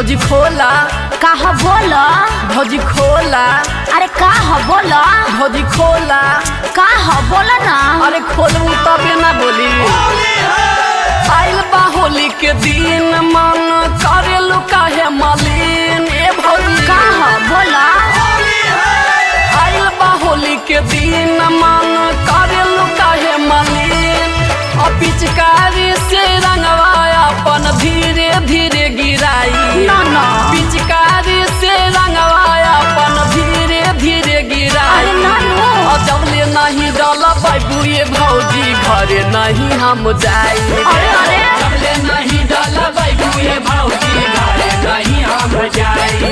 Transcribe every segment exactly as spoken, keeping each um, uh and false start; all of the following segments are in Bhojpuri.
भौजी खोला काह बोला भौजी खोला अरे काह बोला भौजी खोला काह बोला ना अरे खोलू तबे ना बोली आइल बा होली के दिन मन करेलू काहे मलिन ए भौजी काह बोला आइल बा होली के दिन मन करेलू काहे मलिन और पिचकारी से रंगवा अपन धीरे धीरे गिराई ना ना पिचकारी से रंगवा अपन धीरे धीरे गिराई अरे नानू। और जबले नहीं डाला बाबू ये भौजी घरे नहीं हम जाई अरे अरे जबले नहीं डाला बाबू ये भौजी घरे नहीं हम जाई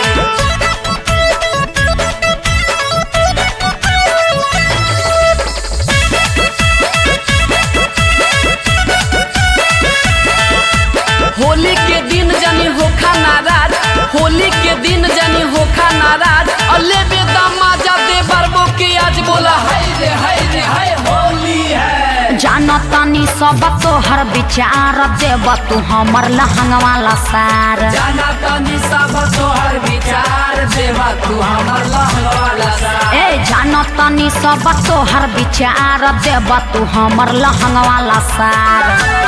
होली के दिन जानी होखा नाराज होली के दिन जानी होखा नाराज अल्ले बेदमा जादे बरबो के आज बोला हाय रे हाय रे हाय होली है जानतानी सब तोहर विचार देव तू हमर लहंगवाला सार जानतानी सब तोहर विचार देवा तू हमर लहंगवाला सार ए जानतानी सब तोहर विचार देव तू हमर लहंगवाला सार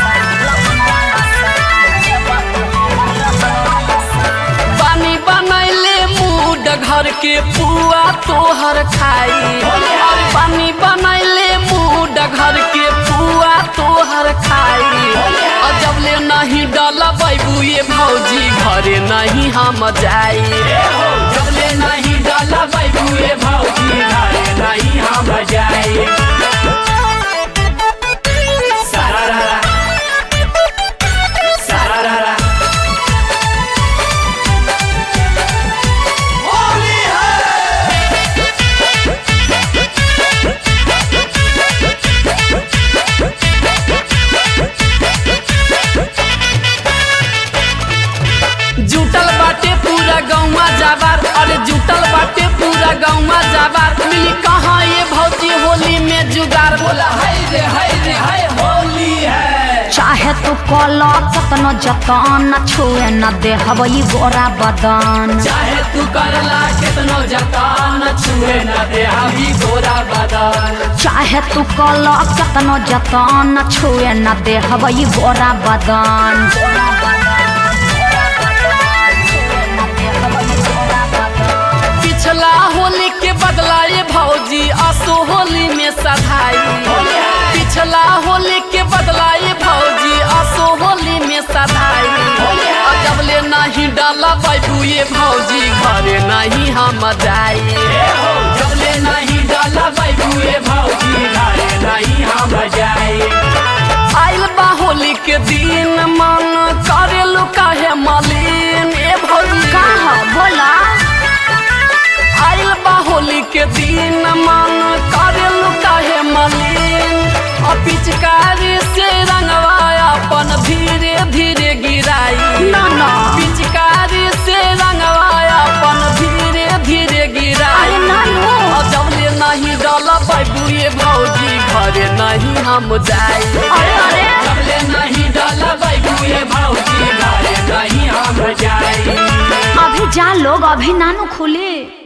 पानी बनैले मूड घर के पुआ तोहर खाई और पानी बनैले मूड घर के पुआ तोहर खाई और जबले नहीं डाला बाबू ये भौजी घरे नहीं हम जाई जबले नहीं डाला बाबू ये भौजी घरे नहीं हम जाई सारा सारा जुटल बाटे पूरा गौवा जाबार अरे जुटल बाटे पूरा गौवा जाबार मिली कहाँ ये भौजी होली में जुगार बोला हाय रे हाय रे हाय होली है चाहे तू कल कतनो जतन छुए न देहब ई गोरा बदन चाहे तू करला कितनो जतान छुए न दे अभी गोरा बदन चाहे तू कल कतनो जतन छुए न देहब ई गोरा बदन पिछला होली के बदला ये भौजी असो होली में सधाई पिछला होली के बदला ये भौजी असो होली में सधाई और जबले नहीं डाला बाबू ये भौजी घरे नहीं हम जाई जबले नहीं डाला बाबू ये भौजी घरे नहीं हम जाई आइल बा होली के दिन मन करेलू काहे मलिन ए भौजी काह बोला आइल बा होली के दिन मन करेलू काहे मलिन और पिचकारी से रंगवा अपन धीरे धीरे गिराई ना ना पिचकारी से रंगवा अपन धीरे धीरे गिराई अरे नानू। और जबले नहीं डाला बाबू ये भौजी घरे नहीं हम जाई अरे अरे जबले नहीं डाला बाबू ये भौजी घरे नहीं हम जाई अभी जा लोग अभी नानू खुले।